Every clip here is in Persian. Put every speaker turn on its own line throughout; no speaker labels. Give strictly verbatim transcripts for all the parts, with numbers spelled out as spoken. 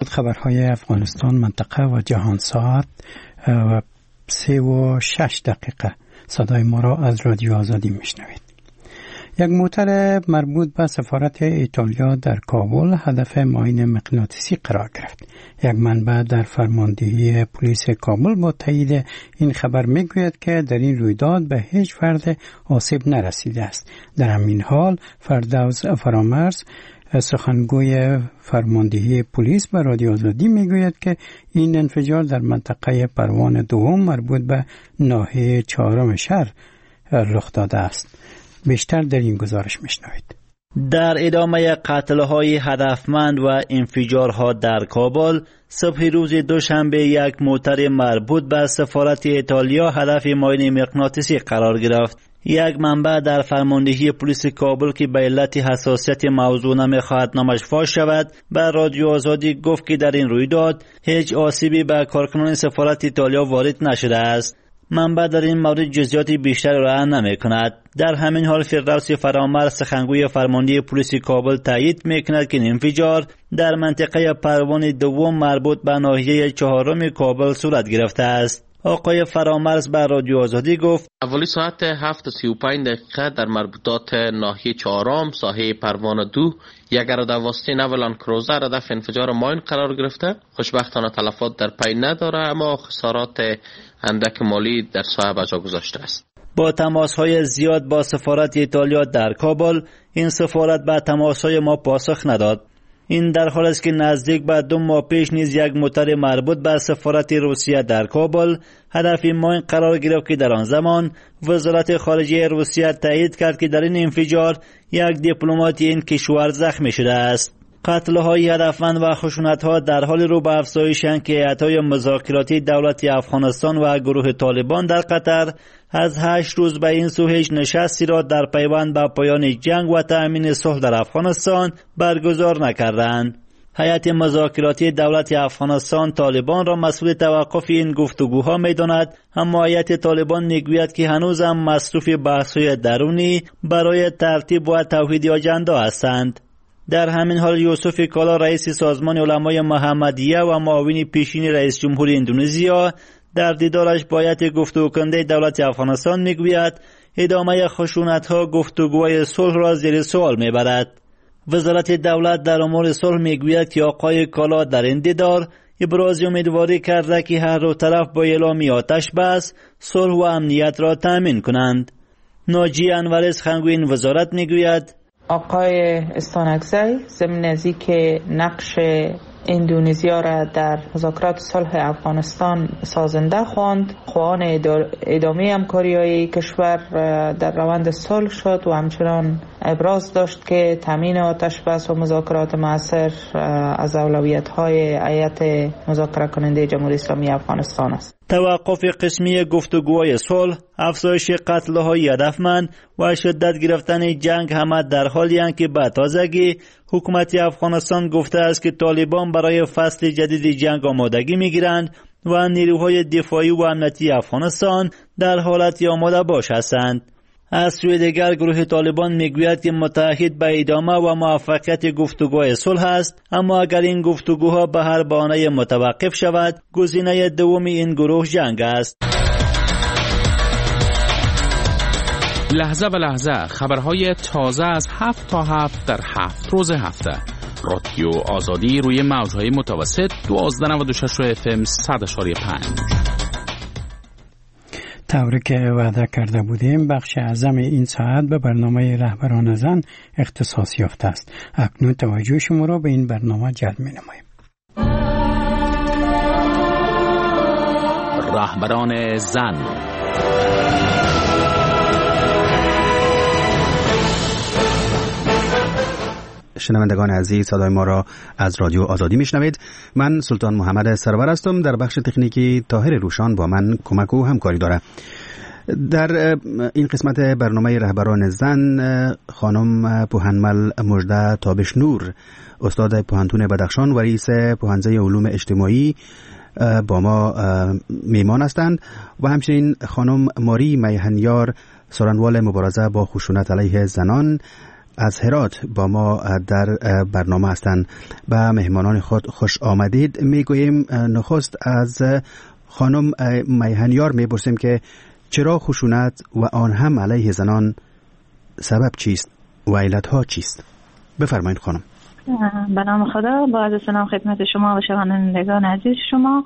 خبرهای افغانستان، منطقه و جهان ساعت و سه و شش دقیقه. صدای ما را از رادیو آزادی میشنوید. یک موتر مربوط به سفارت ایتالیا در کابل هدف معاین مغناطیسی قرار گرفت. یک منبع در فرماندهی پلیس کابل با تایید این خبر میگوید که در این رویداد به هیچ فرد آسیب نرسیده است. در همین حال فردوس فرامرز، سخنگوی فرماندهی پلیس، به رادیو آزادی میگوید که این انفجار در منطقه پروان دوم مربوط به ناحیه چهارم شهر رخ داده است. بیشتر در این گزارش میشنوید.
در ادامه قتل‌های هدفمند و انفجارها در کابل، صبح روز دوشنبه یک موتر مربوط به سفارت ایتالیا هدف معاین مغناطیسی قرار گرفت. یک منبع در فرماندهی پلیس کابل که به علت حساسیت موضوع نمیخواهد نامش فاش شود، به رادیو آزادی گفت که در این رویداد هیچ آسیبی به کارکنان سفارت ایتالیا وارد نشده است. منبع در این مورد جزئیات بیشتر را نمی کند. در همین حال فردوس فرامرز، سخنگوی فرماندهی پلیس کابل، تایید می کند که این انفجار در منطقه پروان دوم مربوط به ناحیه چهارم کابل صورت گرفته است. آقای فرامرز به رادیو آزادی گفت:
اولی ساعت هفت و سی و پنج دقیقه در مربوطات ناحیه چهارم ساحه پروان دو یک ارادواسطه نو لند کروزر هدف انفجار ماین قرار گرفته. خوشبختانه تلفات در پی نداره، اما خسارات اندک مالی در ساحه به جا گذاشته است.
با تماس‌های زیاد با سفارت ایتالیا در کابل، این سفارت به تماس‌های ما پاسخ نداد. این در حالی است که نزدیک به دو ماه پیش نیز یک موتر مربوط به سفارت روسیه در کابل هدف ماین قرار گرفت که در آن زمان وزارت خارجه روسیه تایید کرد که در این انفجار یک دیپلمات این کشور زخمی شده است. قتل‌های هدفمند و خشونت‌ها در حال رو به افزایشند که هیئت‌های مذاکراتی دولت افغانستان و گروه طالبان در قطر از هشت روز به این سو هیچ نشستی را در پیوند به پایان جنگ و تأمین صلح در افغانستان برگزار نکردند. هیئت مذاکراتی دولت افغانستان طالبان را مسئول توقف این گفتگوها می‌داند، اما هیئت طالبان می‌گوید که هنوز هم مصروف بحث‌های درونی برای ترتیب و توحید آجندا هستند. در همین حال یوسف کالا، رئیس سازمان علمای محمدیه و معاون پیشین رئیس جمهور اندونزیا، در دیدارش با هیئت گفتگوکننده دولت افغانستان میگوید ادامه خشونت‌ها گفتگوهای صلح را زیر سوال میبرد. وزارت دولت در امور صلح میگوید که آقای کالا در این دیدار ابراز امیدواری کرده که هر دو طرف با اعلام آتش بس صلح و امنیت را تامین کنند. ناجی انوری، سخنگوی این وزارت، میگوید
آقای استانکزی ضمن ازی که نقش اندونزیا را در مذاکرات صلح افغانستان سازنده خواند، خواهان ادامه همکاری‌های کشور در روند صلح شد و همچنان ابراز داشت که تامین آتش بس و مذاکرات مؤثر از اولویت‌های هیئت مذاکره کننده جمهوری اسلامی افغانستان است.
توقف قسمی گفتگوهای صلح، افزایش قتل‌های هدفمند و شدت گرفتن جنگ همه در حالی اند که به تازگی حکومت افغانستان گفته است که طالبان برای فصل جدید جنگ آمادگی می‌گیرند و نیروهای دفاعی و امنیتی افغانستان در حالت آماده باش هستند. از سوی دیگر گروه طالبان میگوید که متعهد به ادامه و موفقیت گفتگوهای صلح است، اما اگر این گفتگوها به هر بهانه متوقف شود، گزینه دوم این گروه جنگ است.
لحظه به لحظه خبرهای تازه از هفت تا هفت در هفت روز هفته. رادیو آزادی روی موجهای متوسط دوازده و نود و شش اف ام صد و پنج.
طوری که وعده کرده بودیم، بخش اعظم این ساعت به برنامه رهبران زن اختصاص یافته است. اکنون توجه شما را به این برنامه جلب می‌نماییم.
رهبران زن.
شنوندگان عزیز، صدای ما را از رادیو آزادی میشنوید. من سلطان محمد سرور هستم. در بخش تکنیکی طاهر روشان با من کمک و همکاری داره. در این قسمت برنامه رهبران زن، خانم پوهنمل مژده تابشنور، استاد پوهنتون بدخشان و رئیس پوهنځی علوم اجتماعی با ما میمان هستند و همچنین خانم ماری میهنیار، سرانوال مبارزه با خشونت علیه زنان از هرات با ما در برنامه هستند. به مهمانان خود خوش آمدید. میگوییم نخست از خانم میهنیار میپرسیم که چرا خشونت و آن هم علیه زنان سبب چیست و علتها چیست؟ بفرمایید خانم.
به نام خدا، با عرض سلام خدمت شما و شنوندگان عزیز شما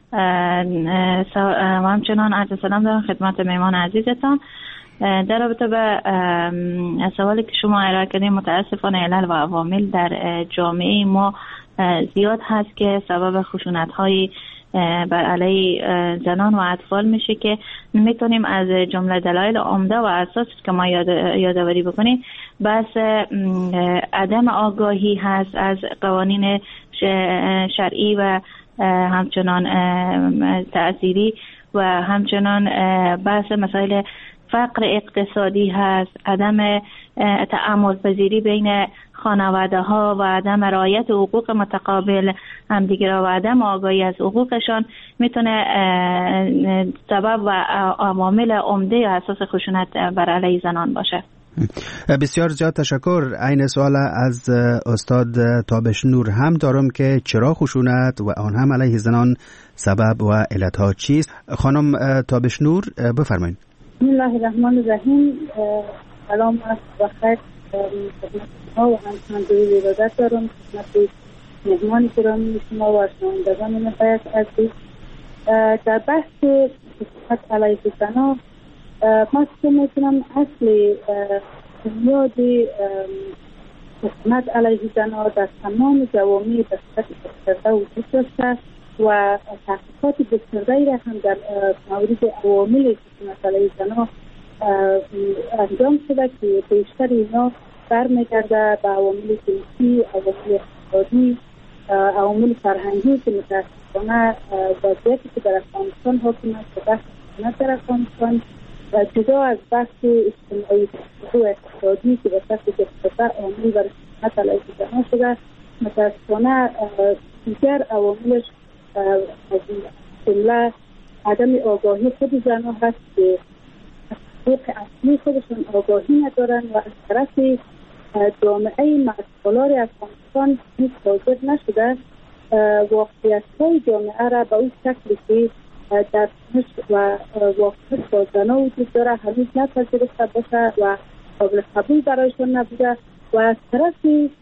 و همچنان عرض سلام دارم خدمت مهمان عزیزتان. در رابطه به سوالی که شما ارائه کردید، متاسفانه علل و عوامل در جامعه ما زیاد هست که سبب خشونت‌های بر علیه زنان و اطفال میشه که میتونیم از جمله دلایل عمده و اساسی که ما یاد یادآوری بکنیم بس عدم آگاهی هست از قوانین شرعی و همچنان تأثیری و همچنان بحث مسائل فقر اقتصادی هست، عدم تعامل پذیری بین خانواده ها و عدم رعایت حقوق متقابل همدیگر و عدم آگاهی از حقوقشان میتونه سبب و عوامل عمده اساس خشونت بر علیه زنان باشه.
بسیار زیاد تشکر. این سوال از استاد تابش نور هم دارم که چرا خشونت و آن هم علیه زنان سبب و علتها چیست؟ خانم تابش نور بفرمایید.
بسم الله الرحمن الرحیم. سلام و خیر خدمت شما و همچنان دوی ارادت دارم خدمت مهمان گرامی شما و شنوندگان نهایت عزیز. در بحث خشونت علیه زنان ما که میتونم اصل بنیاد خشونت علیه زنان در تمام جوامع بسیار گسترده وجود داشته و تحقیقات گسترده‌ای را هم در مورد عوامل خشونت علیه زنان انجام شده که بیشتر اینا برمیگرده به عوامل جنسی، عوامل اقتصادی، عوامل فرهنگی که متاسفانه وضعیتی که در افغانستان حاکم است و بحث خشونت در افغانستان جدا از بحث اجتماعی و اقتصادی که به صورت گسترده عامل برای خشونت علیه زنان شده، متاسفانه دیگر عواملش از جمله عدم آگاهی خود زنان هست که حقوق اصلی خودشون آگاهی ندارن و از طرف جامعه مسئولار افغانستان هیچ حاضر نشده واقعیت های جامعه را به اون شکلی که در تنش و واقعیت با زنان وجود داره هنوز نپذیرفته باشه و قابل قبول برایشان نبوده و از طرف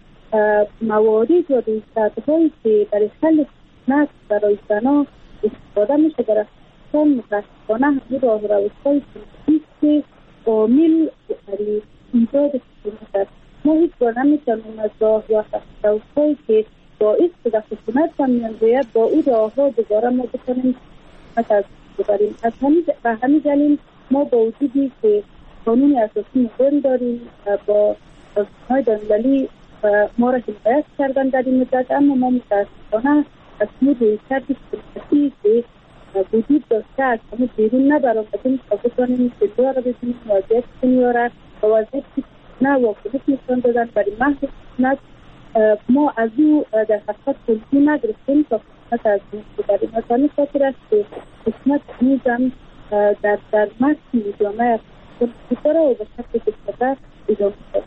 موارد و رویکردهایی که برای حل خشونت برای زنان استفاده میشه در افغانستان متاسفانه همین راه روش‌های سیاسی که عامل برای ایجاد خشونت است. ما هیچ بار نمیتونیم از راه و روش‌هایی که باعث شده خشونت و میانجویت با او راه‌ها دوباره ما بتونیم خشونت از ببریم. از همین دلیل ما با وجودی که قانون اساسی مهم داریم با سازمان‌های بین‌المللی ما را حمایت کردن در این مدت، اما ما متاسفانه از این رویکرد سیاسی که وجود داشته از همه بیرون نبرآمدیم تا بتوانیم جلو را بزنیم وضعیت دنیا را و وضعیت که نه واکنش نشان دادن برای محض خشونت ما از او در حقیقت توضیح نگرفتیم تا خشونت از این ببریم. از همین خاطر است که خشونت هنوزم در در متن جامعه وجود داره و به شکل گسترده ادامه دارد.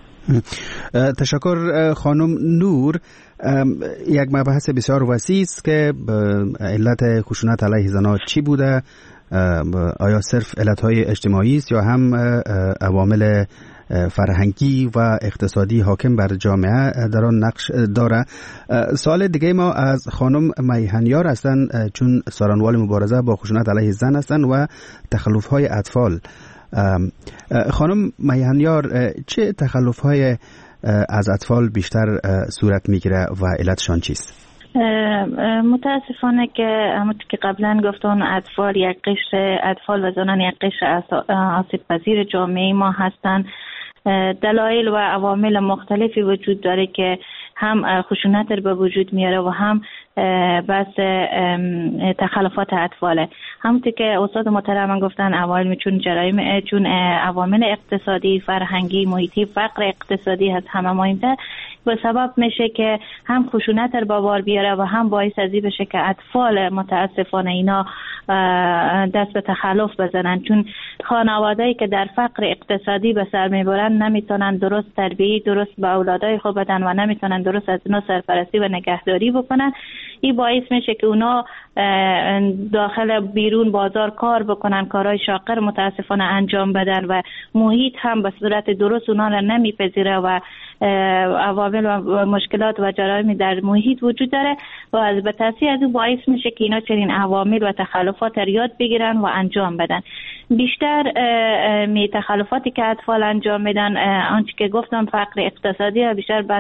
تشکر خانم نور. یک مبحث بسیار وسیع است که علت خشونت علیه زنان چی بوده؟ آیا صرف علتهای اجتماعی است یا هم عوامل فرهنگی و اقتصادی حاکم بر جامعه در آن نقش داره؟ سوال دیگه ما از خانم میهنیار هستند، چون سارنوال مبارزه با خشونت علیه زن هستند و تخلف‌های اطفال. خانم میهنیار، چه تخلف‌های از اطفال بیشتر صورت میگیره و علتشان چیست؟
متاسفانه که همونطور که قبلا گفتم اطفال یک قشر اطفال و زنان یک قشر آسیب پذیر جامعه ما هستند. دلایل و عوامل مختلفی وجود داره که هم خشونت رو به وجود میاره و هم بس تخلفات اطفاله. همونطور که استاد محترم گفتن عوامل چون جرایم چون عوامل اقتصادی، فرهنگی، محیطی، فقر اقتصادی هست همه مهمتر به سبب میشه که هم خشونت رو به بار بیاره و هم باعث ازی بشه که اطفال متاسفانه اینا دست به تخلف بزنن، چون خانواده‌ای که در فقر اقتصادی به سر میبرن نمیتونن درست تربیت درست به اولادای خود بدن و نمیتونن درست از اینا سرپرستی و نگهداری بکنن. این باعث میشه که اونا داخل بیرون بازار کار بکنن، کارهای شاقر متاسفانه انجام بدن و محیط هم به صورت درست اونا را نمیپذیره و عوامل و مشکلات و جرایم در محیط وجود داره و از به تاثیر از او باعث میشه که اینا چنین عوامل و تخلفات را یاد بگیرن و انجام بدن. بیشتر می تخلفاتی که اطفال انجام میدن آنچه که گفتم فقر اقتصادی و بیشتر بحث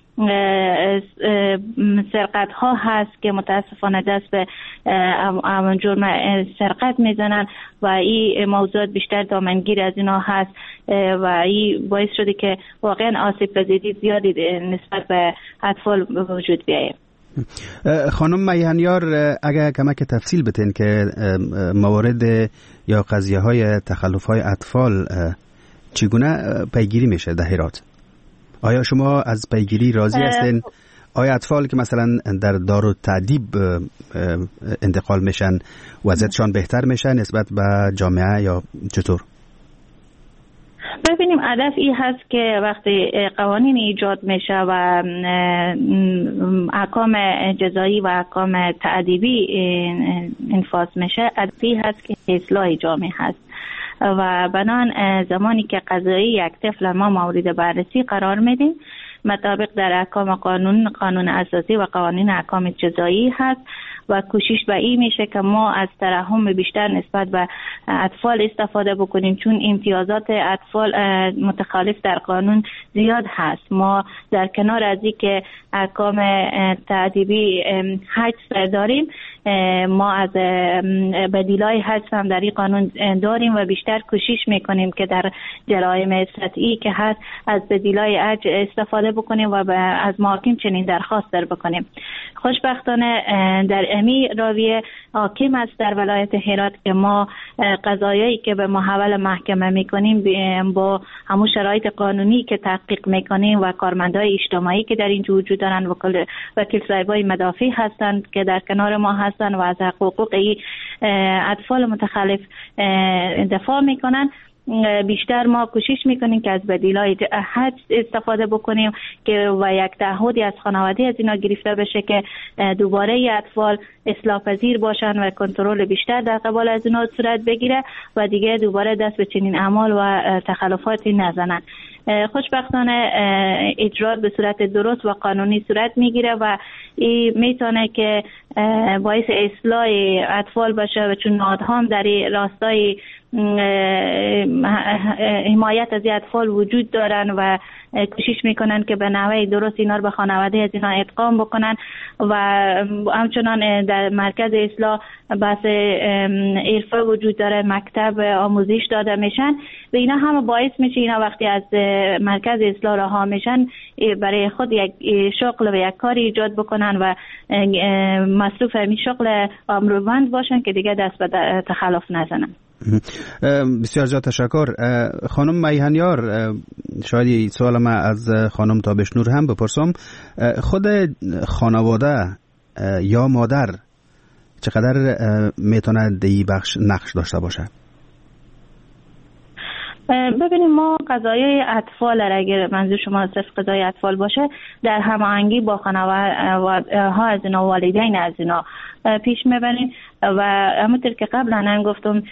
سرقت ها هست که متاسفانه دست به جرم سرقت میزنن و این موضوعات بیشتر دامنگیر از اینا هست و این باعث شده که واقعا آسیب پذیری زیادی نسبت به اطفال وجود بیاید.
خانم میهنیار اگر کمک تفصیل بتین که موارد یا قضیه های تخلف های اطفال چگونه پیگیری میشه در هرات؟ آیا شما از پیگیری راضی هستین؟ آیا اطفال که مثلا در دارالتعدیب انتقال میشن وضعیتشان بهتر میشه نسبت به جامعه یا چطور؟
ببینیم هدف این هست که وقتی قوانین ایجاد میشه و احکام جزایی و احکام تعذیبی انفاذ میشه، هدف این هست که اصلاح جامعه هست و بنان زمانی که قضایی یک طفل ما مورد بررسی قرار میدیم مطابق در احکام قانون قانون اساسی و قوانین احکام جزایی هست و کوشش به این میشه که ما از ترحم بیشتر نسبت به اطفال استفاده بکنیم، چون امتیازات اطفال متخالف در قانون زیاد هست. ما در کنار از این که احکام تعذیبی حجز داریم، ما از بدیلای حجز هم در این قانون داریم و بیشتر کوشش میکنیم که در جرایم سطحی که هست از بدیلای حجز استفاده بکنیم و از محاکم چنین درخواست در بکنیم. خوشبختانه در امی راویه حاکم است در ولایت هرات که ما قضایایی که به محول محکمه میکنیم با همون شرایط قانونی که تحقیق میکنیم و کارمندای اجتماعی که در اینجا وجود دارن و وکیل صاحبای مدافع هستند که در کنار ما هستند و از حقوق اطفال متخلف دفاع میکنن، بیشتر ما کوشش میکنیم که از بدیلای حد استفاده بکنیم که و یک تعهدی از خانواده از اینا گرفته بشه که دوباره اطفال اصلاح پذیر باشن و کنترل بیشتر در قبال از اینا صورت بگیره و دیگه دوباره دست به چنین اعمال و تخلفاتی نزنن. خوشبختانه اجرا به صورت درست و قانونی صورت میگیره و این میتونه که باعث اصلاح اطفال باشه و چون نهادها هم در راستای حمایت از اطفال وجود دارن و کوشش میکنن که به نحوه درست اینا رو به خانواده از اینا ادغام بکنن و همچنان در مرکز اصلاح بحث عرفه وجود داره، مکتب آموزش داده میشن و اینا هم باعث میشه اینا وقتی از مرکز اصلاح رها میشن برای خود یک شغل و یک کاری ایجاد بکنن و مصروف همین شغل امروزمند باشن که دیگه دست به تخلف نزنن.
بسیار زیاد تشکر. خانم میهنیار، شاید سوال ما از خانم تابشنور هم بپرسم، خود خانواده یا مادر چقدر میتونه دی بخش نقش داشته باشه؟
ببینیم ما قضایای اطفال اگر منظور شما صرف قضای اطفال باشه در هماهنگی با خانواده ها از اینا والدین از اینا پیش میبریم و همونطور که قبلا هم گفتم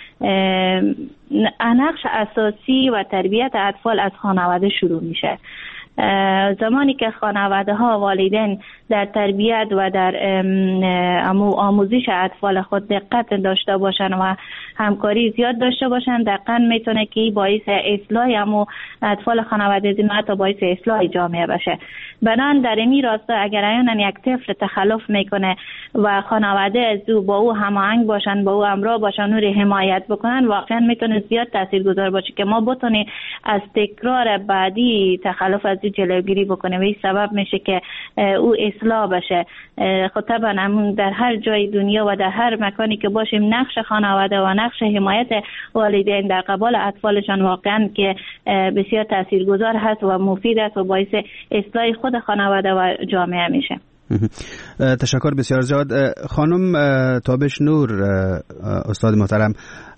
نقش اساسی و تربیت اطفال از خانواده شروع میشه. زمانی که خانواده ها والدین در تربیت و در آموزش اطفال خود دقت داشته باشن و همکاری زیاد داشته باشن، دقیقاً میتونه که باعث اصلاح امو اطفال خانواده زینا حتی باعث اصلاح جامعه بشه. بنان در این راستا اگر اینا یک طفل تخلف میکنه و خانواده از او با او هماهنگ باشن، با او همراه باشن، او رو حمایت بکنن، واقعا میتونه زیاد تاثیرگذار باشه که ما بتونیم از تکرار بعدی تخلف از جلوگیری بکنه و این سبب میشه که او اصلاح بشه. خب طبعا در هر جای دنیا و در هر مکانی که باشیم نقش خانواده و نقش حمایت والدین در قبال اطفالشان واقعا که بسیار تاثیرگذار هست و مفید است و باعث اصلاح خود خانواده و جامعه میشه.
تشکر بسیار زیاد. خانم تابش نور، استاد محترم،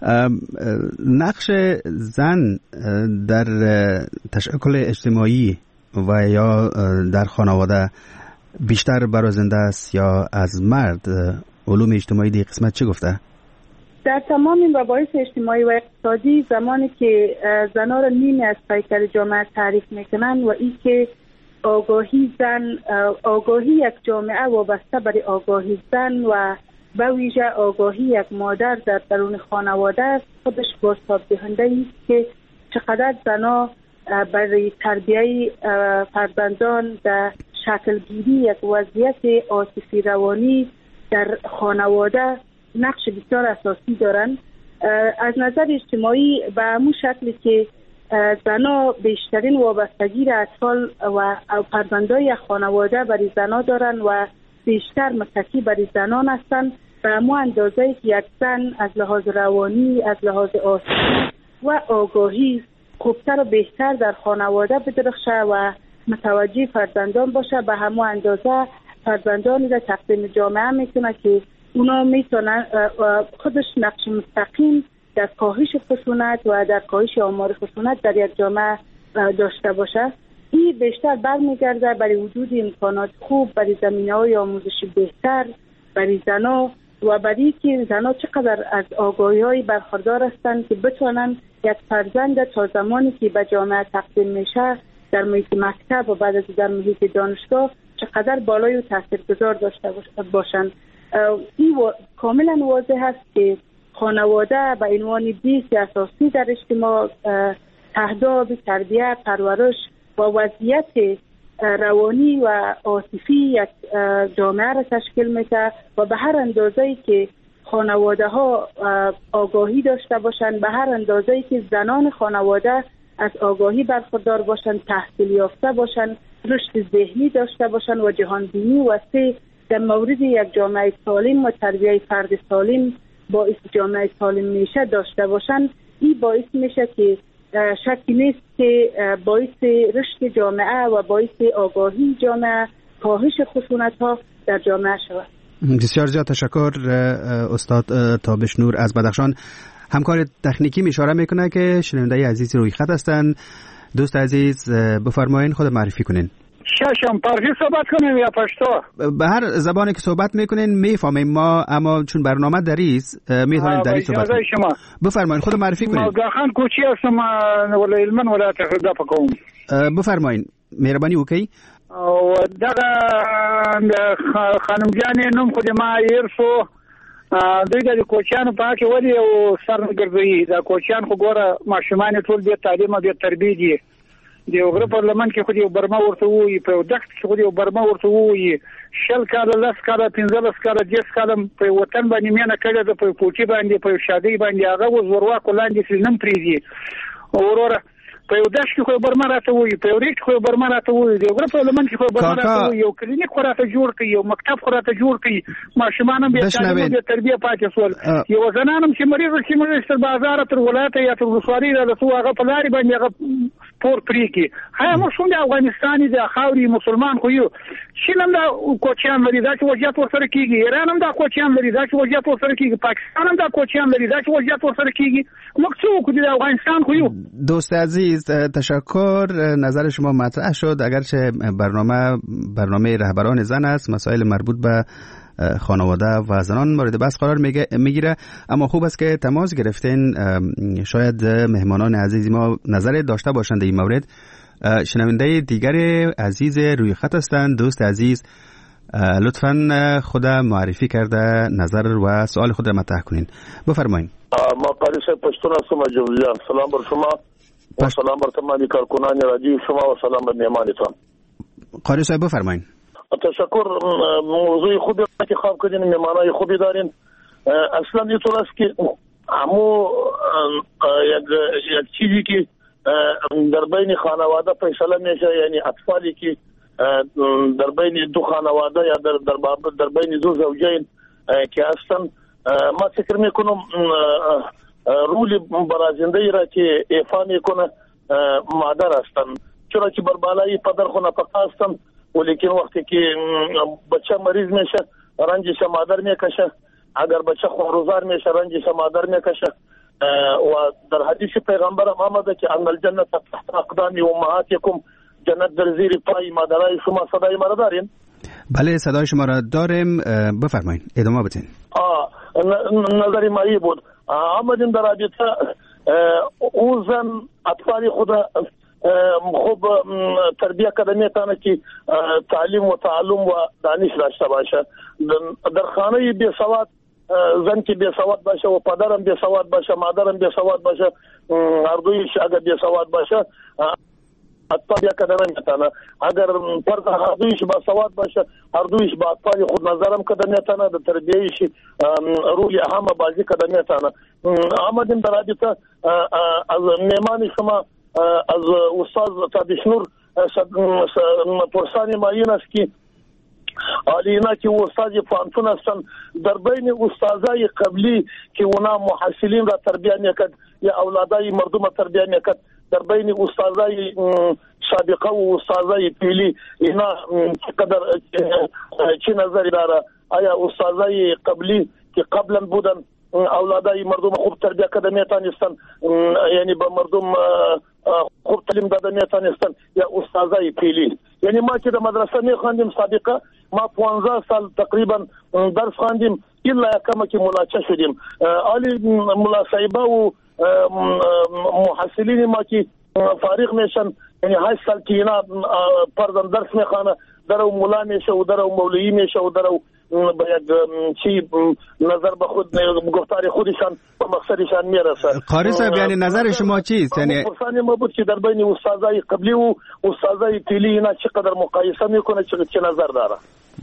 نقش زن در تشکل اجتماعی و یا در خانواده بیشتر برازنده است یا از مرد؟ علوم اجتماعی دی قسمت چی گفته؟
در تمام این مباحث اجتماعی و اقتصادی زمانی که زنان را نیمی از پیکر جامعه تعریف میکنن و این که آگاهی زن، آگاهی یک جامعه وابسته بر آگاهی زن و به ویژه آگاهی یک مادر در درون خانواده است، خودش بازتاب دهنده است که چقدر زنها برای تربیه فرزندان در شکلگیری یک وضعیت عاطفی روانی در خانواده نقش بسیار اساسی دارند. از نظر اجتماعی به همون شکلی که زنها بیشترین وابستگی را اطفال و فرزندای خانواده برای زنها دارند و بیشتر متکی برای زنان هستند، به همون اندازه که یک زن از لحاظ روانی، از لحاظ عاطفی و آگاهی خوبتر و بهتر در خانواده بدرخشه و متوجه فرزندان باشه، به همون اندازه فرزندانی را تقدیم جامعه میکنه که اونا میتونن خودش نقش مستقیم در کاهش خشونت و در کاهش آمار خشونت در یک جامعه داشته باشه. این بیشتر برمیگرده برای وجود امکانات خوب، برای زمینه‌های آموزشی بهتر برای زنها و برای که زنها چقدر از آگاهی‌های برخوردار هستند که بتونن یک فرزند تا زمانی که به جامعه تقدیم میشه در محیط مکتب و بعد از در محیط دانشگاه چقدر بالای و تاثیرگذار داشته باشند. این کاملا واضح است که خانواده به عنوان بیس اساسی در اجتماع تهداب تربیت، پرورش و وضعیت روانی و عاطفی یک جامعه را تشکیل میده و به هر اندازه‌ای که خانواده ها آگاهی داشته باشند، به هر اندازه‌ای که زنان خانواده از آگاهی برخوردار باشند، تحصیل یافته باشند، رشد ذهنی داشته باشند و جهانبینی وسیع در مورد یک جامعه سالم و تربیت فرد سالم باعث جامعه سالم میشه داشته باشند، این باعث میشه که شکی نیست که باعث رشد جامعه و باعث آگاهی جامعه، کاهش خشونت ها در جامعه شود.
بسیار زیاد تشکر استاد تابش نور از بدخشان. همکار تکنیکی اشاره میکنه که شنونده عزیز روی خط هستند. دوست عزیز بفرمایید خود معرفی کنین.
ششم پارسی صحبت کنیم یا پشتو؟
به هر زبانی که صحبت میکنین میفهمیم ما، اما چون برنامه دریست میتونین دری صحبت کنین. شما بفرمایید خود معرفی کنین.
ملگاخان کوچی هستم ولا علمان ولا تخدا پکوم.
بفرمایید مهربانی وکي.
او دغه خانم جان نوم خو ما يرسو دوی د کوچانو پاکه ولي او سر ګرځي دا کوچان خو ګوره ماشومان ټول به تعلیم او تربیه دي د وګړو پارلمان کې خو دی برما ورته وي په دښت کې خو دی برما ورته وي شل کاله لس کاله پنځلس کاله دېرش کاله په وطن باندې مینه کړې ده، په کوچي باندې په شادي باندې هغه وزوروا کولاندې سلنم پریزي وروره په یو دښت کې خو برما راته وي، په یو ریټ خو برما راته وي، د وګړو پارلمان کې خو برما راته وي، یو کلینیک خو راته جوړ کړي، یو مکتب خو راته جوړ کړي، ماشومان هم به تعلیم او تربیه پاتې سول، یو زنانم چې مریض چې مریض تر بازار تر ولایت یا تر وسواري راته هغه په لاري باندې هغه پور پری کی هغه موږ څنګه افغانستاني د خاوري مسلمان خو یو شلم دا کوچیان لري دا چې وضعیت ورسره کیږي، ایران هم دا کوچیان لري دا چې وضعیت ورسره کیږي، پاکستان هم دا کوچیان لري دا چې وضعیت ورسره کیږي، موږ څوک د افغانستان خو یو.
دوست عزیز تشکر، نظر شما مطرح شد. اگرچه برنامه برنامه رهبران زن است، مسائل مربوط به خانواده و زنان مورد بحث قرار میگیره، اما خوب است که تماس گرفتین. شاید مهمانان عزیز ما نظر داشته باشند این مورد. شنونده دیگر عزیز روی خط هستند. دوست عزیز لطفاً خود معرفی کرده نظر و سوال خود را مطرح کنین. بفرمایید.
ما قاری صاحب پشتون هستم از جوزجان. سلام بر شما و سلام بر تمامی کارکنان رادیو شما و سلام بر مهمانتان.
قاری صاحب بفرمایید.
تشکر. موضوع خوبی انتخاب کردین، مهمانای خوبی دارین. اصلا اینطور است که همو یک یک چیزی که در بین خانواده فیصله میشه، یعنی اطفالی که در بین دو خانواده یا در در, در بین دو زوجین که هستن، ما فکر میکنم رول برازنده ای را که ایفا میکنه مادر هستن، چرا که بر بالای پدر خو نفقه هستن ولیکن وقتی که بچه مریض میشه رنجش مادر میکشه، اگر بچه خونروزار میشه رنجش مادر میکشه. و در حدیث پیغمبر هم آمده که ان الجنت تحت اقدام امهاتکم، جنت در زیر پای مادرای شما. صدای ما را دارین؟
بله صدای شما را داریم، بفرمایید ادامه بدین.
آه نظری مایی بود. آمدیم در رابطه او زن اطفال خود خوب تربیه کده میتونه که تعلیم و تعلم و دانش داشته باشه. در خانه بی سواد زن که بی سواد باشه و پدرم بی سواد باشه، مادرم بی سواد باشه، هر دویش اگر بی سواد باشه اطفال یک کده نمیتونه. اگر پرد هر دویش با سواد باشه هر دویش با اطفال خود نظرم کده میتونه، در تربیهش روی اهم بازی کده میتونه. آمدیم در رابطه از میمان شما از استاد تابشنور پرسانی ما این است که آلینا که استاد پانتون هستن، در بین استادای قبلی که اونا محصلین را تربیه میکرد یا اولادای مردم را تربیه میکرد، در بین استادای سابقه و استادای پیلی اینا چقدر چی نظری داره؟ آیا استادای قبلی که قبلا بودن اولادای مردم خوب تربیه کده میتونستن، یعنی به مردم خوب تعلیم داده میتونستن، یا استادای پیلی؟ یعنی ما که در مدرسه میخواندیم سابقه، ما پانزده سال تقریبا درس خواندیم الا کما که ملاچه شدیم. آلی ملا صاحبه و محصلین ما که فارغ میشن، یعنی هشت سال که اینا پردن درس میخوانه، در او ملا میشه و در او مولوی میشه و در او باید چی نظر به خود گفتار خودشان و مقصدشان میرسه.
قاری صاحب یعنی نظر شما چیست؟ یعنی
پرسانی ما بود که در بین استادای قبلی و استادای پیلی اینا چقدر مقایسه میکنه، چه نظر داره؟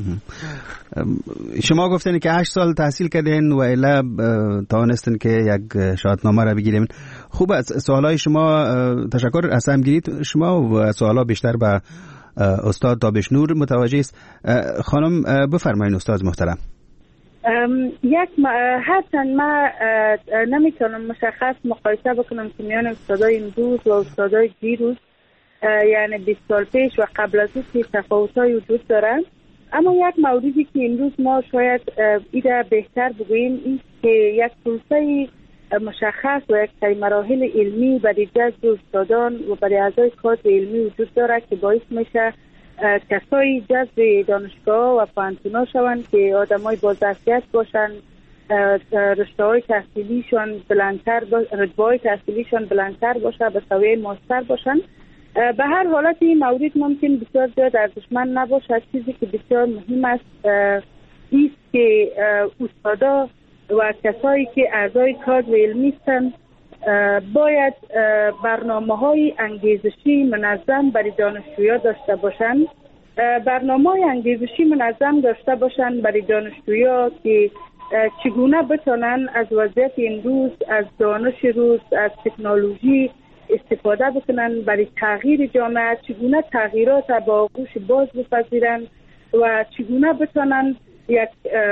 شما گفتین که هشت سال تحصیل کردین و الا توانستین که یک شهادتنامه را بگیرین. خوب است. سوالای شما تشکر از همگیریت شما و سوالا بیشتر به استاد تابشنور متوجه است. خانم بفرمایید استاد محترم.
یک هرچند ما نمیتونم مشخص مقایسه بکنم که میان استادای امروز و استادای دیروز یعنی بیست سال پیش و قبل از او که تفاوت‌های وجود دارند، اما یک موردی که امروز ما شاید ایده بهتر بگوییم این که یک پروسه مشخص و یک سری مراحل علمی برای جذب استادان و برای اعضای کادر علمی وجود داره که باعث میشه کسایی جذب دانشگاه و پانتونا شوند که آدمای با ظرفیت باشن، رشته‌های تحصیلیشان بلندتر، رتبه‌های تحصیلیشان بلندتر باشه، به سویه ماستر باشن. به هر حالت این مورد ممکن بسیار زیاد ارزشمند نباشه. چیزی که بسیار مهم است ایست که استادا و کسایی که اعضای کادر علمی هستند باید برنامه‌های انگیزشی منظم برای دانشجویان داشته باشند. برنامه‌های انگیزشی منظم داشته باشند برای دانشجویان که چگونه بتونن از وضعیت امروز، از دانش روز، از تکنولوژی استفاده بکنن برای تغییر جامعه، چگونه تغییرات با آغوش باز بپذیرن و چگونه بتونن یک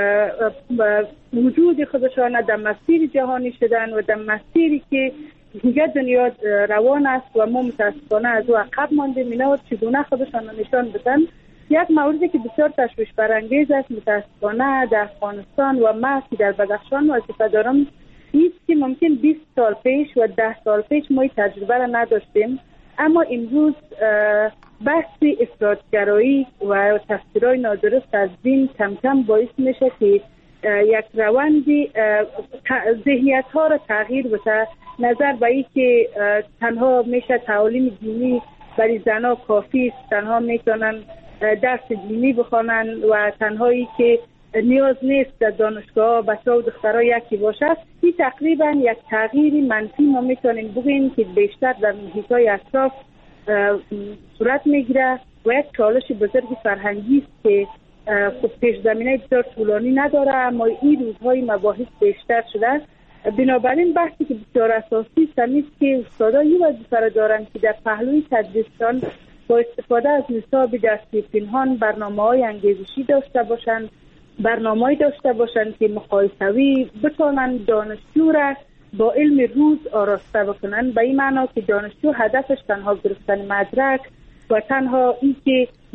وجود خودشان در مسیر جهانی شدن و در مسیری که دیگه دنیا روان است و ما متاسفانه از او عقب ماندیم، اینا چگونه خودشان نشان بدن. یک موردی که بسیار تشویش برانگیز است متاسفانه در افغانستان و ما که در بدخشان وظیفه دارم نیست که ممکن بیست سال پیش و ده سال پیش ما این تجربه را نداشتیم، اما امروز بحث افراطگرایی و تفسیرهای نادرست از دین کم کم باعث میشه که یک روندی ذهنیت ها را تغییر بده. نظر به این که تنها میشه تعالیم دینی برای زنها کافی است، تنها میتونن درس دینی بخوانن و تنهایی که نیاز نیست در دانشگاه بچه و دخترها یکی باشه. این تقریبا یک تغییری منفی ما میتونیم بگوییم که بیشتر در محیط‌های اطراف صورت میگیره و یک چالش بزرگی فرهنگی است که خب پیش زمینه بسیار طولانی نداره، اما این روزهای مباحث بیشتر شده. بنابراین بحثی که بسیار اساسی است که استادا این وظیفه را دارند که در پهلوی تدریسشان با استفاده از نصاب درسی پنهان برنامه‌های انگیزشی داشته باشند، برنامه‌ای داشته باشند که مقایسوی بتوانند دانشجو را با علم روز آراسته بکنند، به این معنا که دانشجو هدفش تنها گرفتن مدرک و تنها این که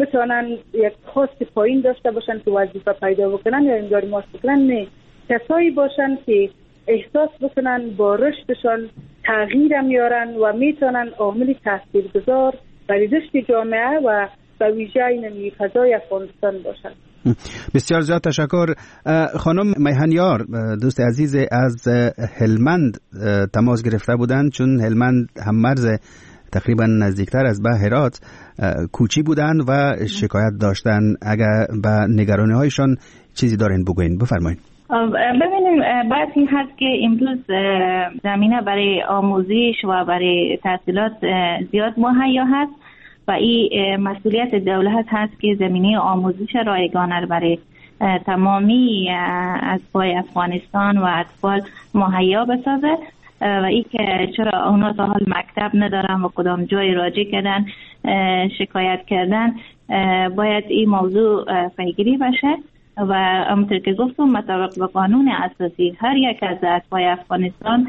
بتونن یک خواست پایین داشته باشن که وظیفه پیدا بکنن یا امداری ماست بکنن. نه، کسایی باشن که احساس بکنن با رشدشان تغییر میارن و میتونن عامل تاثیرگذار برای رشد جامعه و به ویژه این فضای افغانستان باشن.
بسیار زیاد تشکر. خانم میهنیار، دوست عزیز از هلمند تماس گرفته بودند، چون هلمند هم مرز تقریبا نزدیکتر از به هرات کوچی بودن و شکایت داشتن. اگر به نگرانی هایشان چیزی دارین بگوین بفرمایید.
ببینیم بعضی هست که امروز زمینه برای آموزش و برای تحصیلات زیاد مهیا هست و این مسئولیت دولت هست که زمینه آموزش رایگانه برای تمامی اطفال افغانستان و اطفال مهیا بسازه و این که چرا اونا تا حال مکتب ندارن و کدام جای راجع کردن شکایت کردن، باید این موضوع پیگیری بشه و همونطور که گفتم مطابق به قانون اساسی هر یک از اطفال افغانستان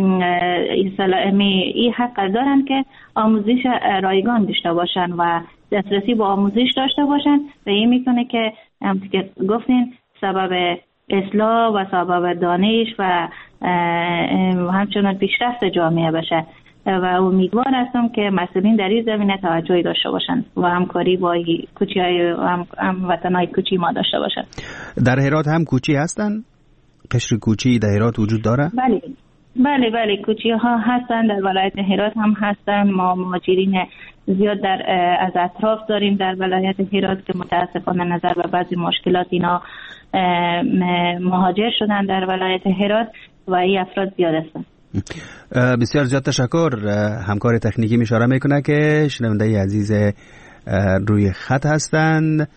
این حق دارن که آموزش رایگان داشته باشن و دسترسی به آموزش داشته باشن و این میکنه که همونطور که گفتین سبب اصلاح و سبب دانش و همچنان پیشرفت جامعه بشه و امیدوار هستم که مسئولین در این زمینه توجهی داشته باشند و همکاری با کوچی‌های هم, هم وطن‌های کوچی ما داشته باشند.
در هرات هم کوچی هستن؟ قشر کوچی در هرات وجود داره؟
بله بله بله کوچی ها هستن، در ولایت هرات هم هستن. ما مهاجرین زیاد در از اطراف داریم در ولایت هرات که متاسفانه نظر به بعضی مشکلات اینا مهاجر شدن در ولایت هرات و این افراد زیاد هستن.
بسیار زیاد تشکر. همکار تکنیکی اشاره میکنه که شنونده عزیز روی خط هستند.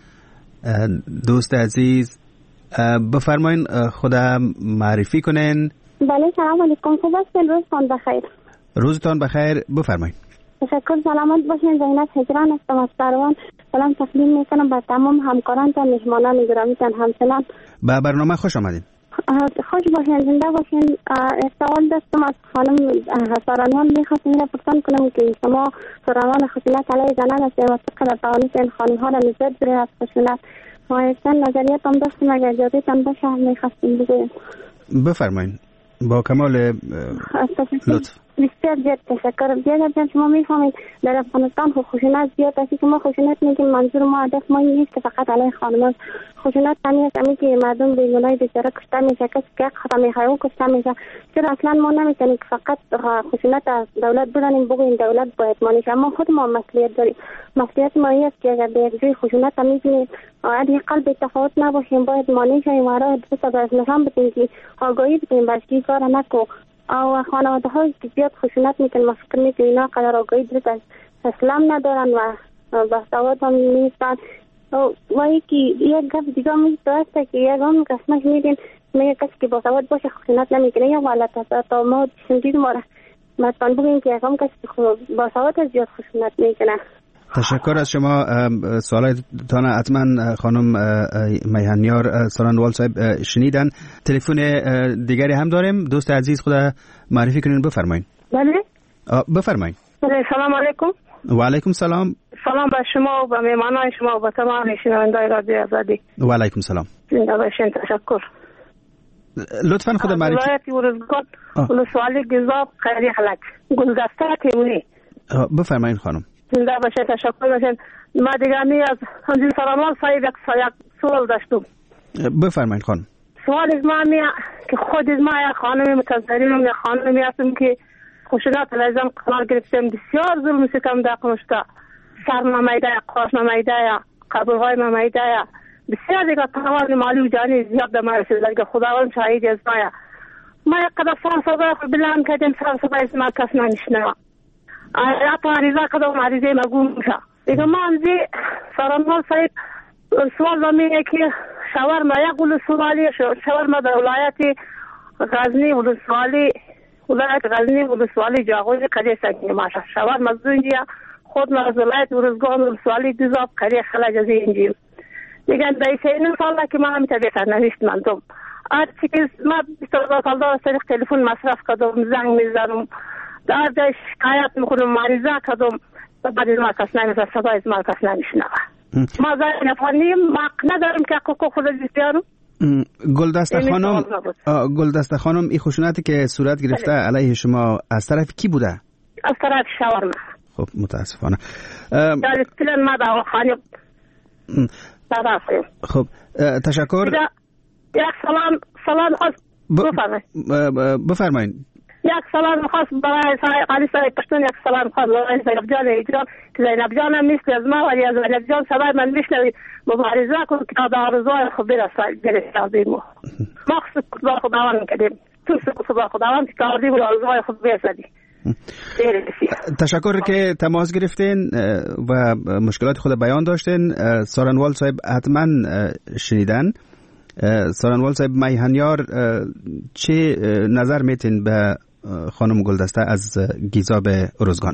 دوست عزیز بفرمایین خدا معرفی کنین.
بله سلام علیکم، خوب هستین؟ روزتان بخیر.
روزتان بخیر، بفرمایین.
تشکر، سلامت باشین. زینت هجران هستم از سروان. سلام تقدیم میکنم به تمام همکارانتان، مهمانان گرامیتان. همچنان به
برنامه خوش آمدین.
خوش باشین، زنده باشین. سوال داشتم از خانم سارانوان، میخواستم این را پرسان کنم که شما سارانوان خشونت علیه زنان هستیم و چقدر توانید این خانم ها را نجات بدهید از خشونت. مایستان نظریات هم داشتم، اگر اجازهتان باشه میخواستیم بگویم.
بفرمایین با کمال لطف.
بسیار زیاد تشکر. بیادر جان شما میفهمید در افغانستان خشونت زیاد است که ما خشونت میگیم، منظور ما هدف ما این نیست که فقط علیه خانمان. خشونت همین است همین که مردم بیگناه بیچاره کشته میشه، کسی که حق خطا میخواه او کشته میشه. چرا اصلا ما نمیتونیم که فقط خشونت از دولت بدانیم بگوییم دولت باید مانیش، اما خود ما مسئولیت داریم. مسئولیت ما این است که اگر به یک جای خشونت هم میبینیم اگر قلب تفاوت نباشیم باید مانیش این ورای دوست از نشان بدیم که آگاهی بدیم بچگی کار نکو. او خانواده هایی که زیاد خشونت میکنن ما فکر میکنم اینا قدر آگاهی درست از اسلام ندارن و باسواد هم نیستن. و یکی یک گفت دیگه میشه که یک هم قسمش میدین میگه کسی که باسواد باشه خشونت نمیکنه یا غلط است. تا ما شنیدید ما را مثلا بگیم که یک هم کسی که باسواد زیاد خشونت میکنه.
تشکر از شما. سوالتان حتما خانم میهنیار سارانوال صاحب شنیدن. تلفن دیگری هم داریم. دوست عزیز خدا معرفی کنین بفرمایید.
بله
بفرمایید.
بله سلام علیکم.
و علیکم سلام.
سلام به شما و به مهمانان شما و به تمام شنوندگان رادیو آزادی.
و علیکم سلام.
زنده باشین. تشکر.
لطفا خدا معرفی.
ولایت ورزگان ولسوالی گزاب خیری خلک گلدسته تیمونی.
بفرمایید خانم.
زنده باشین. تشکر باشین. ما دیگه می از همجور سرانوال صاحب یک سوال داشتم.
بفرمایید خانم.
سوال از ما می که خود از ما یک خانم متظاهرین یا خانمی هستم که خشونت لازم قرار گرفتم، بسیار ظلم ستم در کنشتا، سر نمیده، قاش نمیده، قبرهای نمیده، بسیار دیگه تاوان مالی و جانی زیاد در ما رسیده که خداوند شاهد از مایا. ما یک قدر سر صدا خود بلند کردیم، سر صدا از ما کس نمیشنوه. حتی عریضه کدام عریضه مگو میشه. دیگه ما همزی سرانوال صاحب سوال دامیه که شاورما یک ولسوالی شاورما در ولایت غزنی ولسوالی ولایت غزنی ولسوالی جاغوی قریه سنگی ماشه شاورما زنجیه خود ما از ولایت ورزگان ولسوالی دوزاب قریه خلج از اینجیم. دیگه در سینه ساله که ما همیتا بیتر نویشت مندم. هرچی که ما بیست و دو سال دار سریق تلفن مصرف کدم، زنگ میزنم، در جای شکایت میکنم، مریضه کدم، بعد از ما کس نمیشه، صدا از ما کس نمیشنوه. ما زن افغانیم حق نداریم که حقوق خود بسیارم.
گلدسته خانم گلدسته خانم این خشونتی که صورت گرفته علیه شما از طرف کی بوده؟
از طرف شاورما.
خب متاسفانه.
یعنی پلن ما در خانه
خب تشکر.
یک سلام سلام خواست بفرمایید.
بفرمایید.
یک سلام خواست برای سای قالی سای پشتون، یک سلام خواست برای زینب جان ایجان که زینب جان هم نیست از ما، ولی از زینب جان سبب من میشنوید مبارزه کن که تا در آرزوهای خود برسد برسیم. ما ما خدا خداوند کردیم تو خدا خداوند که کردیم و آرزوهای خود برسدیم.
تشکر که تماس گرفتین و مشکلات خود بیان داشتین. سارنوال صاحب حتما شنیدن. سارنوال صاحب میهنیار چه نظر میتین به خانم گلدسته از گیزا به ارزگان؟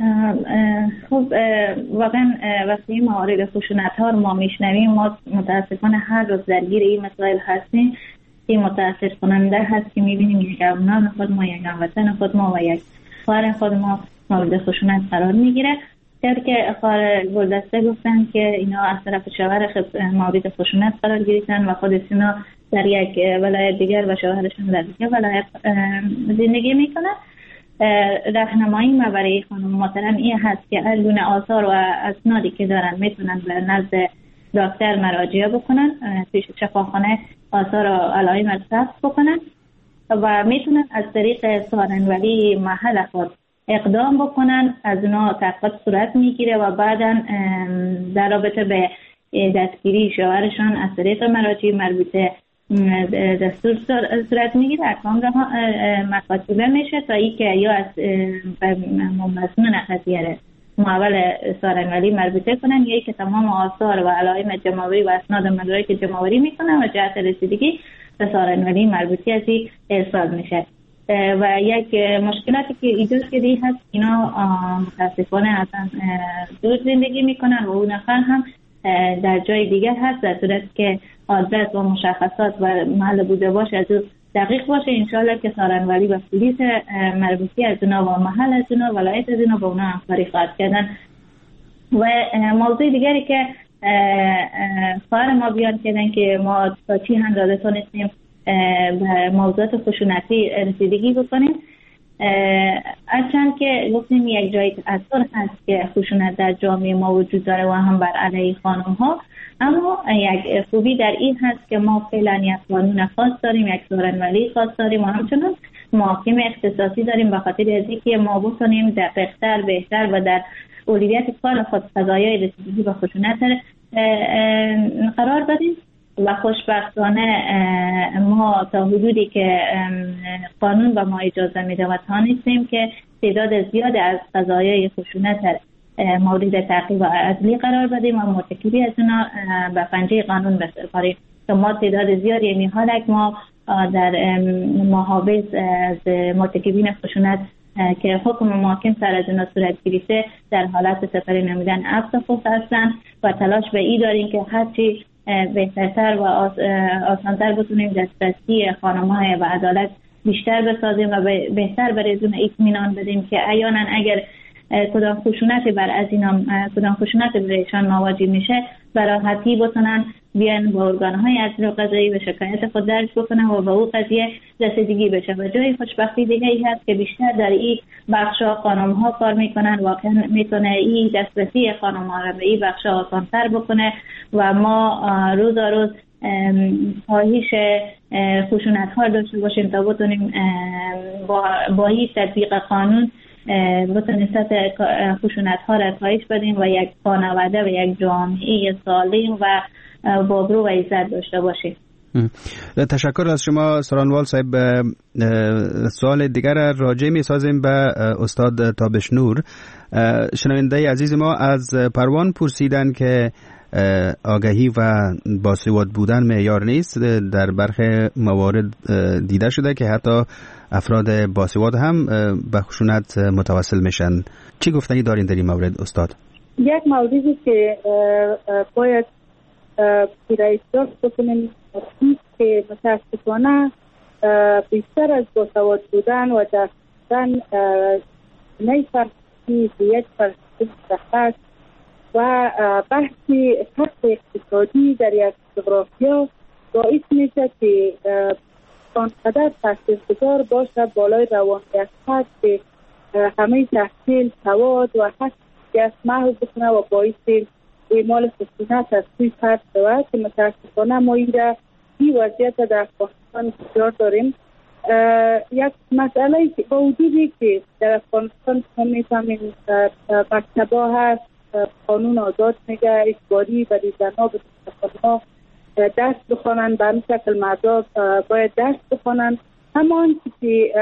خب واقعا وقتی موارد خشونت ها رو ما میشنویم ما متاسفانه هر روز درگیر این مسائل هستیم. این متاسف کننده هست که میبینیم یک ابنان خود ما، یک هموطن خود ما و یک خواهر خود ما مورد خشونت قرار میگیره. در که خواهر گلدسته گفتن که اینا از طرف شوهر مورد خشونت قرار گرفتن و خودشون در یک ولایت دیگر و شوهرشون در دیگر ولایت زندگی میکنن. راهنمایی ما برای خانم محترم این هست که از گونه آثار و اسنادی که دارن میتونن به نزد دکتر مراجعه بکنن، پیش شفاخانه آثار و علائم رو ثبت بکنن و میتونن از طریق سارنولی محل خود اقدام بکنن. از اونا تحقیقات صورت میگیره و بعدا در رابطه به دستگیری شوهرشان از طریق مراجع مربوطه دستور صورت میگیره. احکام مکاتبه میشه تا ای که یا از مضمون قضیه محول سارنولی مربوطه کنن یا ای که تمام آثار و علائم جمع‌آوری و اسناد مدارک جمع‌آوری میکنن و جهت رسیدگی به سارنولی مربوطی از این ارسال میشه. و یک مشکلاتی که ایجاد شده هست اینا متاسفانه اصلا دور زندگی میکنن و اون نفر هم در جای دیگر هست، در صورت که آدرس و مشخصات و محل بوده باشه از اون دقیق باشه. انشاءالله که سارنولی و پلیس مربوطی از اونا و محل از اونا ولایت از اونا با اونا همکاری خواهد کردن. و موضوع دیگری که خواهر ما بیان کردن که ما تا چی اندازه تونستیم به موضوعات خشونتی رسیدگی بکنیم. اصلا که گفتیم یک جای اثر هست که خشونت در جامعه ما وجود داره و هم بر علیه خانم ها، اما یک خوبی در این هست که ما فعلا یک قانون خاص داریم، یک سارنولی خاص داریم و همچنان محاکم اختصاصی داریم به خاطر از اینکه ما بتونیم دقیق‌تر بهتر و در اولویت کار خود قضایای رسیدگی به خشونت قرار بدیم. و خوشبختانه ما تا حدودی که قانون به ما اجازه میده و تانستیم که تعداد زیاد از قضایای خشونت مورد تعقیب و عدلی قرار بدیم و مرتکبی از اونا به پنجه قانون بسپاریم. که ما تعداد زیادی یعنی حالا ما در محافظ از مرتکبین خشونت که حکم محاکم سر از اونا صورت گرفته در حالت سپری نمیدن عفو خود هستن و تلاش به ای داریم که هرچی بهترتر و آسانتر بتونیم دسترسی خانم‌های و عدالت بیشتر بسازیم و بهتر برای اون اطمینان بدیم که احیانا اگر کدام خشونت بر از اینا کدام خشونت برایشان مواجه میشه براحتی بتونن بیان با ارگان‌های عدلی و قضایی به شکایت خود درج بکنن و به اون قضیه رسیدگی بشه. و جای خوشبختی دیگه ای هست که بیشتر در این بخشا خانم‌ها کار میکنن، واقعا میتونه این دسترسی خانم‌ها را به این بخشا آسان‌تر بکنه و ما روز به روز کاهش خشونت‌ها داشته باشیم تا بتونیم با با این تطبیق قانون بتونیم سطح خشونت‌ها را کاهش بدیم و یک خانواده و یک جامعه سالم و بابرو و عزت داشته باشیم.
تشکر از شما سارنوال صاحب. سوال دیگر راجع می سازیم به استاد تابشنور. شنونده عزیز ما از پروان پرسیدن که آگاهی و باسواد بودن معیار نیست. در برخی موارد دیده شده که حتی افراد باسواد هم به خشونت متوسل میشن. چی گفتنی دارین در این مورد استاد؟
یک موردی که باید پیرایش‌دار بکنیم که متاسفانه بیشتر از باسواد بودن و داشتن نه فرقی یک فرقی شخص و بحث فقر اقتصادی در یک جغرافیا باعث میشه که آنقدر تاثیرگذار باشه بالای روانیت فرد که همه تحصیل، سواد و حق از محو بکنه و باعث اعمال خشونت از سوی فرد شود که متاسفانه ما این را این وضعیت در افغانستان بسیار داریم. یک مسئله که با وجودی که در افغانستان ما میفهمیم مکتبا هست، قانون آزاد میگه اجباری برای زنها به دخترها درس بخوانند، به همین شکل مردا باید درس بخوانند. همان که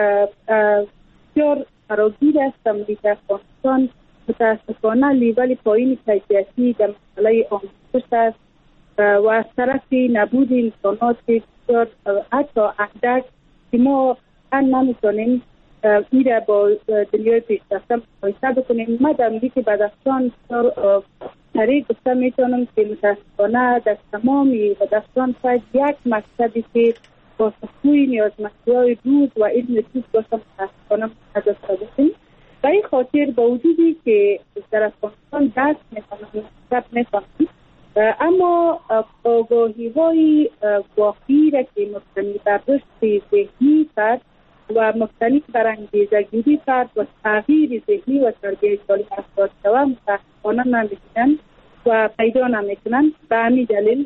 بسیار فراگیر است تملیک افغانستان متاسفانه لیول پایین کیفیتی در مسئله آموزش است و از طرف نبود امکانات بسیار حتی اندک که ما ان نمیتونیم این را با دنیای پیشرفته مقایسه بکنیم. ما در امریک بدخشان طریق گفته میتونم که متاسفانه در تمام بدخشان شاید یک مکتبی که با سخوی نیازمندی‌های روز و علم چیز باشه متاسفانه نداشته باشیم. و این خاطر با وجودی که در افغانستان درس میکنم مکتب میکنم، اما آگاهی های واقعی را که مبتنی بر رشد ذهنی فرد و مبتنی بر انگیزه‌گیری فرد و تغییر ذهنی و تربیت سالم افراد شود متاسفانه نمی‌کنند و پیدا نمی‌کنند. به همین دلیل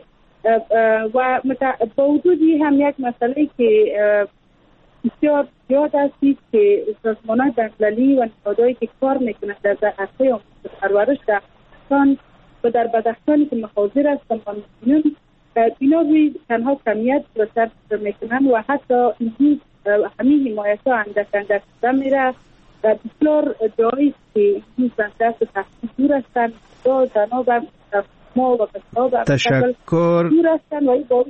و با وجودی هم یک مسئله که بسیار زیاد است که سازمان‌های بین‌المللی و نهادهایی که کار میکنند در عرصه آموزش پرورش در افغانستان و در بدخشانی که مخاضر هستند و می‌بینیم اینا روی تنها کمیت و سر میکنند و حتی این همین حمایت‌ها اندک اندک شده میره. بسیار جایی که این دست تحصیل دور هستند و زنها و ما و بسها
تشکر
دور هستند و این باید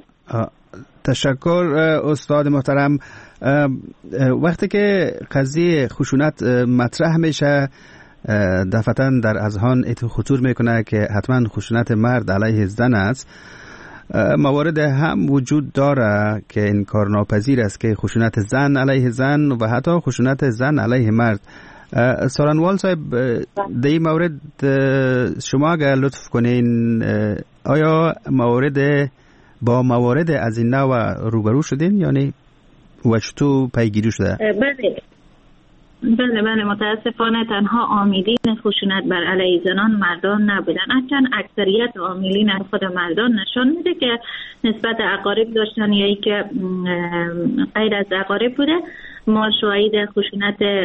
تشکر استاد محترم. وقتی که قضیه خشونت مطرح میشه دفعتاً در اذهان ات خطور میکنه که حتما خشونت مرد علیه زن است. موارد هم وجود داره که این کار ناپذیر است که خشونت زن علیه زن و حتی خشونت زن علیه مرد. سارنوال صاحب در این مورد شما اگر لطف کنین آیا موارد با موارد از این نوع روبرو شدین یعنی وچتو پیگیری شده؟
بله بله بله متاسفانه تنها عاملین خشونت بر علیه زنان مردان نبودن، اصلا اکثریت عاملین خود مردان نشان میده که نسبت اقارب داشتن یا ای که غیر از اقارب بوده. ما شاهد خشونت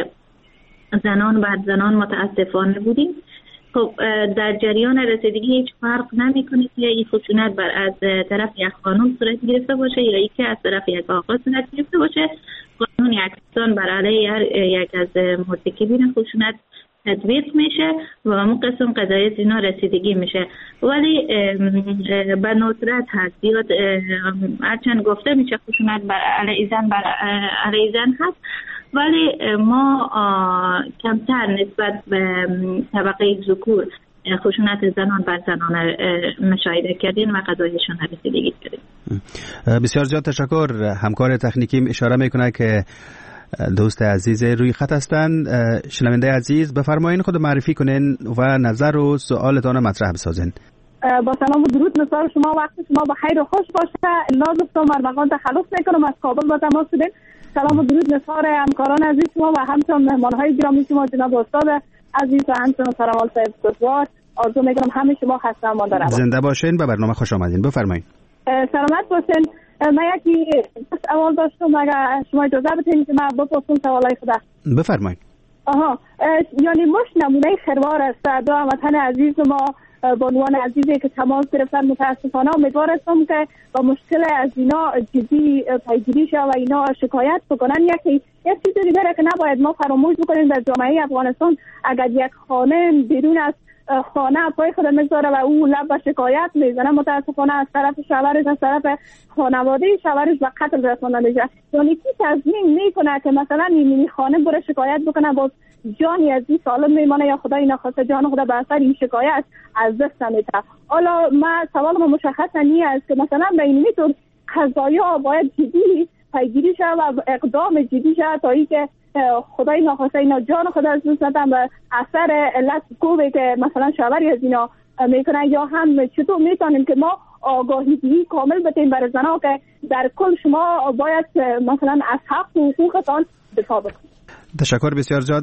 زنان بر زنان متاسفانه بودیم. خب در جریان رسیدگی هیچ فرق نمیکنه که این خشونت بر از طرف یک خانم صورت گرفته باشه یا ای که از طرف یک آقا صورت گرفته باشه. قانون یکسان بر علیه هر یک از مرتکبین خشونت تطبیق میشه و اون قسم قضایت اینا رسیدگی میشه. ولی به ندرت هست زیاد هرچند گفته میشه خشونت بر علیه زن بر علیه زن هست، ولی ما کمتر نسبت به طبقه ذکور خشونت زنان بر زنان مشاهده کردیم و قضایشون رسیدگی کردیم.
بسیار زیاد تشکر. همکار تکنیکیم اشاره میکنه که دوست عزیز روی خط هستند. شنونده عزیز بفرمایید خود معرفی کنین و نظر و سوالتان مطرح بسازین.
با سلام و درود مثال شما، وقت شما بخیر و خوش باشه. ناز و مرمقان تخلص میکنم از کابل با تماس شدین. سلام و درود مثال همکاران عزیز شما و همچنان مهمانهای گرامی شما جناب استاد عزیز و همچنان سرمال صاحب سوگوار. آرزو میکنم همه شما خسته امان دارم.
زنده باشین، به برنامه خوش آمدین. بفرمایید.
سلامت باشین. من یکی سوال داشتم اگر شما اجازه بدین که من بپرسم سوالای خدا.
بفرمایید.
آها یعنی مش نمونه خروار است دو هموطن عزیز ما بانوان عزیزی که تماس گرفتن. متاسفانه امیدوار هستم که با مشکل از اینا جدی پیگیری شه و اینا شکایت بکنن. یکی یک چیز دیگه که نباید ما فراموش بکنیم در جامعه افغانستان، اگر یک خانم بیرون از خانه پای خود میذاره و او لب به شکایت میزنه متاسفانه از طرف شوهرش از طرف خانواده شوهرش به قتل رسانده میشه. یعنی کی تضمین میکنه که مثلا این خانم بره شکایت بکنه باز جانی از این سالم میمانه یا خدای نخواسته جان خدا به اثر این شکایت از دست نمیده. حالا ما سوالم مشخص نیست است که مثلا به این طور قضایا باید جدی پیگیری شه و اقدام جدی شه تا اینکه خدای ناخواسته اینا جان خدا از دست ندن و اثر علت کوبه که مثلا شوهری از اینا
میکنه، یا هم چطور میتونیم که ما آگاهی کامل بدیم برای زنها که در کل شما باید مثلا از حق و حقوقتان دفاع بکنید.
تشکر بسیار زیاد.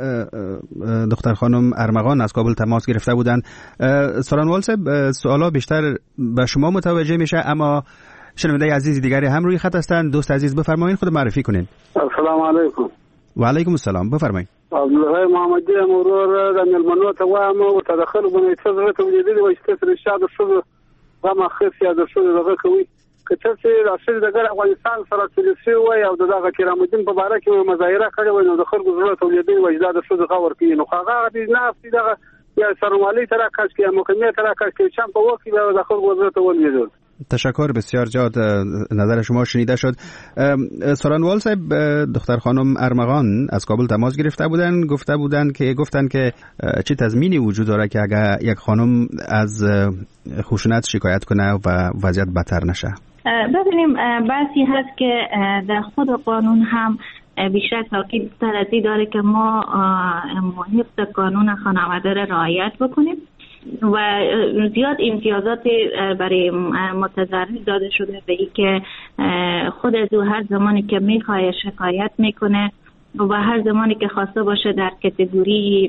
دختر خانم ارمغان از کابل تماس گرفته بودند. سارنوال صاحب، سوالا بیشتر به شما متوجه میشه، اما شنونده عزیز دیگری هم روی خط هستند. دوست عزیز بفرمایید، خود معرفی کنین.
السلام علیکم.
و علیکم السلام، بفرمایید.
عبدالله محمدی مرور د ملمنو ته وایم او تدخل بنه څه ته ویلي وي چې تر شاده شو غما خفیا د شو دغه کوي کته چې راشد دغه افغانستان سره تلسی وي او دغه کرامدین په باره کې مظاهره کړې وي نو د خلکو ضرورت ولیدي وجداد شو دغه ورکی نو هغه د نافي دغه یا سرمالي تر کاش کې مکمه تر کاش کې چم په وکی د خلکو ضرورت ولیدي.
تشکر بسیار زیاد، نظر شما شنیده شد. سارنوال صاحب، دختر خانم ارمغان از کابل تماس گرفته بودن، گفته بودن که گفتن که چه تضمینی وجود داره که اگر یک خانم از خشونت شکایت کنه و وضعیت بدتر نشه؟
ببینیم بحثی هست که در خود قانون هم بیشتر تاکید ترازی داره که ما حفظ قانون خانواده را رعایت بکنیم و زیاد امتیازات برای متضرر داده شده به این که خود از او هر زمانی که میخواه شکایت میکنه و هر زمانی که خواسته باشه در کتگوری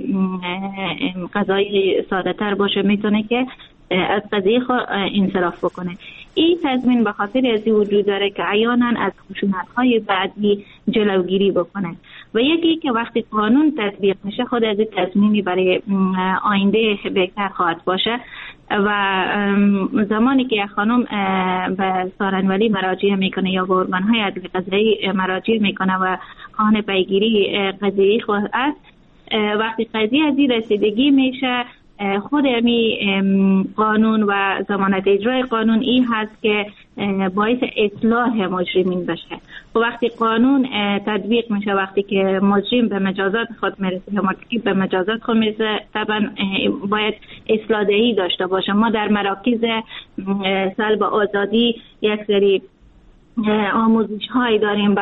قضایی ساده تر باشه میتونه که از قضیه انصراف بکنه. این تضمین به خاطر از وجود داره که عیانا از خشونت‌های بعدی جلوگیری بکنه و یکی که وقتی قانون تطبیق میشه خود از تضمینی برای آینده بهتر خواهد باشه و زمانی که یک خانم به سارنولی مراجعه میکنه یا به ارگان‌های عدل قضایی مراجعه میکنه و خواهان پیگیری قضایی خواهد است، وقتی قضیه از این رسیدگی میشه خود امی قانون و ضمانت اجرای قانون این هست که باعث اصلاح مجرمین بشه و وقتی قانون تطبیق میشه، وقتی که مجرم به مجازات خود میرسه یا مرتکب به مجازات خود میرسه، طبعا باید اصلاح دهی داشته باشه. ما در مراکز سلب آزادی یک سری آموزش هایی داریم